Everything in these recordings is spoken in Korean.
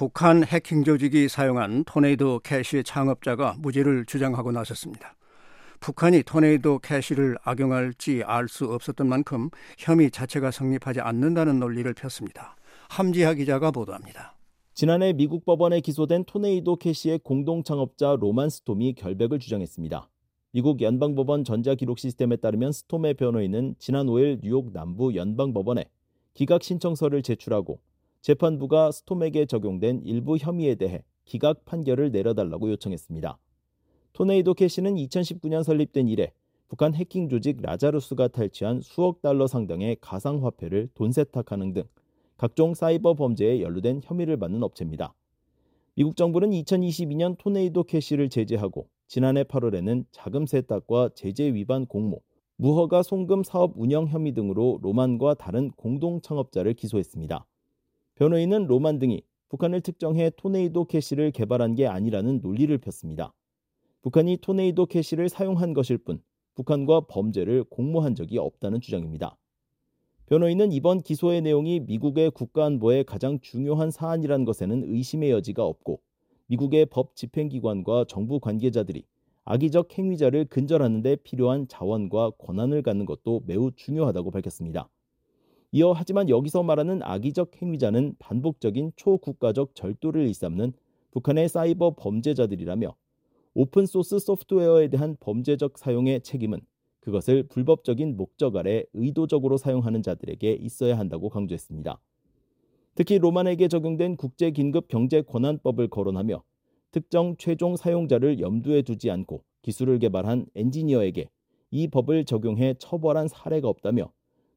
북한 해킹 조직이 사용한 토네이도 캐시 창업자가 무죄를 주장하고 나섰습니다. 북한이 토네이도 캐시를 악용할지 알 수 없었던 만큼 혐의 자체가 성립하지 않는다는 논리를 폈습니다. 함지하 기자가 보도합니다. 지난해 미국 법원에 기소된 토네이도 캐시의 공동 창업자 로만 스톰이 결백을 주장했습니다. 미국 연방법원 전자기록 시스템에 따르면 스톰의 변호인은 지난 5일 뉴욕 남부 연방법원에 기각 신청서를 제출하고 재판부가 스톰에게 적용된 일부 혐의에 대해 기각 판결을 내려달라고 요청했습니다. 토네이도 캐시는 2019년 설립된 이래 북한 해킹 조직 라자루스가 탈취한 수억 달러 상당의 가상화폐를 돈 세탁하는 등 각종 사이버 범죄에 연루된 혐의를 받는 업체입니다. 미국 정부는 2022년 토네이도 캐시를 제재하고 지난해 8월에는 자금 세탁과 제재 위반 공모, 무허가 송금 사업 운영 혐의 등으로 로만과 다른 공동 창업자를 기소했습니다. 변호인은 로만 등이 북한을 특정해 토네이도 캐시를 개발한 게 아니라는 논리를 폈습니다. 북한이 토네이도 캐시를 사용한 것일 뿐 북한과 범죄를 공모한 적이 없다는 주장입니다. 변호인은 이번 기소의 내용이 미국의 국가안보에 가장 중요한 사안이란 것에는 의심의 여지가 없고 미국의 법 집행기관과 정부 관계자들이 악의적 행위자를 근절하는 데 필요한 자원과 권한을 갖는 것도 매우 중요하다고 밝혔습니다. 이어 하지만 여기서 말하는 악의적 행위자는 반복적인 초국가적 절도를 일삼는 북한의 사이버 범죄자들이라며 오픈소스 소프트웨어에 대한 범죄적 사용의 책임은 그것을 불법적인 목적 아래 의도적으로 사용하는 자들에게 있어야 한다고 강조했습니다. 특히 로만에게 적용된 국제긴급경제권한법을 거론하며 특정 최종 사용자를 염두에 두지 않고 기술을 개발한 엔지니어에게 이 법을 적용해 처벌한 사례가 없다며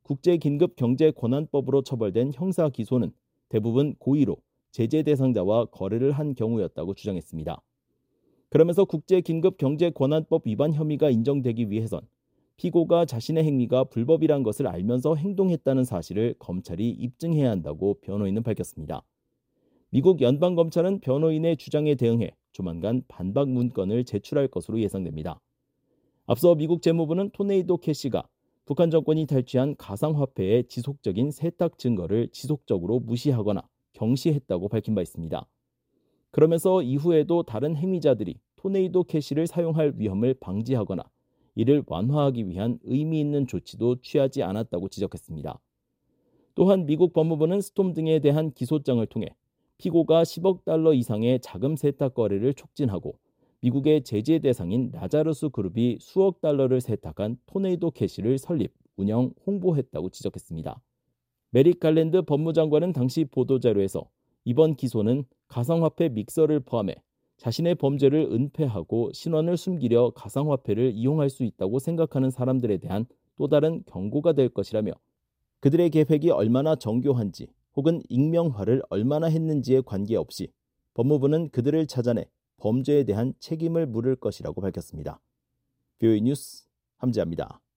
국제긴급경제권한법으로 처벌된 형사 기소는 대부분 고의로 제재 대상자와 거래를 한 경우였다고 주장했습니다. 그러면서 국제긴급경제권한법 위반 혐의가 인정되기 위해선 피고가 자신의 행위가 불법이란 것을 알면서 행동했다는 사실을 검찰이 입증해야 한다고 변호인은 밝혔습니다. 미국 연방검찰은 변호인의 주장에 대응해 조만간 반박 문건을 제출할 것으로 예상됩니다. 앞서 미국 재무부는 토네이도 캐시가 북한 정권이 탈취한 가상화폐의 지속적인 세탁 증거를 지속적으로 무시하거나 경시했다고 밝힌 바 있습니다. 그러면서 이후에도 다른 행위자들이 토네이도 캐시를 사용할 위험을 방지하거나 이를 완화하기 위한 의미 있는 조치도 취하지 않았다고 지적했습니다. 또한 미국 법무부는 스톰 등에 대한 기소장을 통해 피고가 10억 달러 이상의 자금 세탁 거래를 촉진하고 미국의 제재 대상인 라자루스 그룹이 수억 달러를 세탁한 토네이도 캐시를 설립, 운영, 홍보했다고 지적했습니다. 메릭 갈랜드 법무장관은 당시 보도자료에서 이번 기소는 가상화폐 믹서를 포함해 자신의 범죄를 은폐하고 신원을 숨기려 가상화폐를 이용할 수 있다고 생각하는 사람들에 대한 또 다른 경고가 될 것이라며 그들의 계획이 얼마나 정교한지 혹은 익명화를 얼마나 했는지에 관계없이 법무부는 그들을 찾아내 범죄에 대한 책임을 물을 것이라고 밝혔습니다. VOA 뉴스 함지아입니다.